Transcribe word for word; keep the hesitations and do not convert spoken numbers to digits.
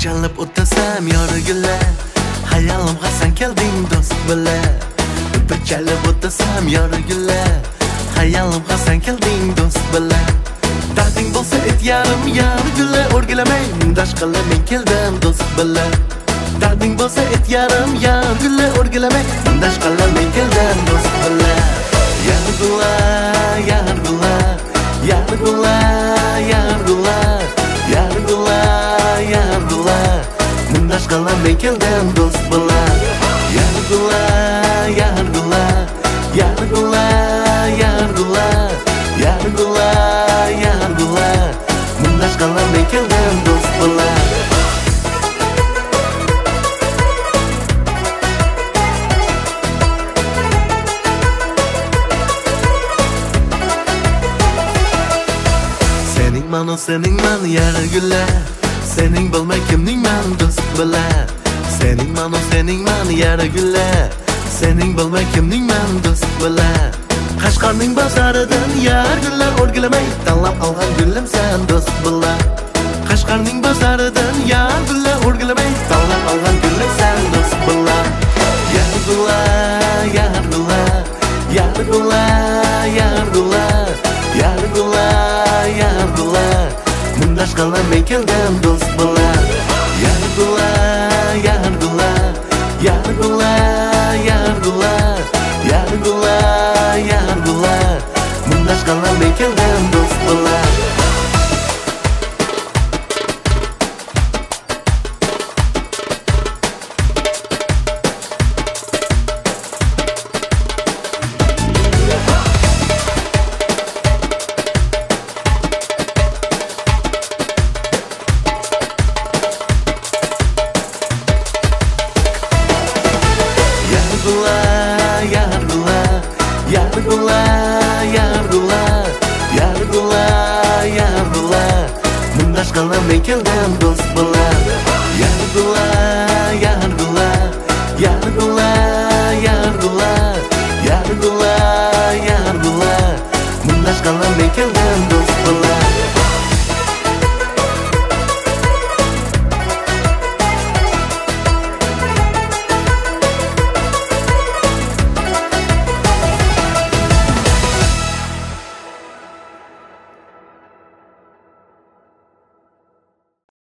chalib o'tasam yorug'lar, hayolimga sen kelding do'st bilan. Bir chalib o'tasam yorug'lar, hayolimga sen kelding do'st bilan. Darding bo'lsa et yarim yorug'lar, o'rgilamay mundash qilib men keldim do'st bilan. Darding bo'lsa et yarim yorug'lar, o'rgilamay mundash qilib men keldim do'st bilan. Yorug'lar, yorug'lar, yorug'lar, yorug'lar, yorug'lar, yorug'lar, mundash qilib men keldim do'st bilan. Yorug'lar, yorug'lar, yorug'lar, yorug'lar, yorug'lar, yorug'lar, mundash qilib men keldim do'st bilan. Sening manu sening man yorug'lar, sening bilmay kimning man do'st bilan. Sening manu sening man yorug'lar, sening bilmay kimning man do'st bilan. Qashqarning bozoridan yorug'lar, o'rgilamay tanlab olgan gulim sen do'st bilan. Qashqarning bozoridan yorug'lar, o'rgilamay tanlab olgan gulim sen do'st bilan. Yorug'lar, yorug'lar, yorug'lar, yorug'lar, yorug'lar, yorug'lar, mundash qilib men keldim do'st bilan. Yorug'lar, yorug'lar, yorug'lar, yorug'lar, yorug'lar, yorug'lar, mundash qilib men keldim do'st bilan. Yorug'lar, yorug'lar, yorug'lar, yorug'lar, yorug'lar, yorug'lar, mundash qilib men keldim do'st bilan. Yorug'lar, yorug'lar, yorug'lar, yorug'lar, yorug'lar, yorug'lar, mundash qilib men keldim do'st bilan.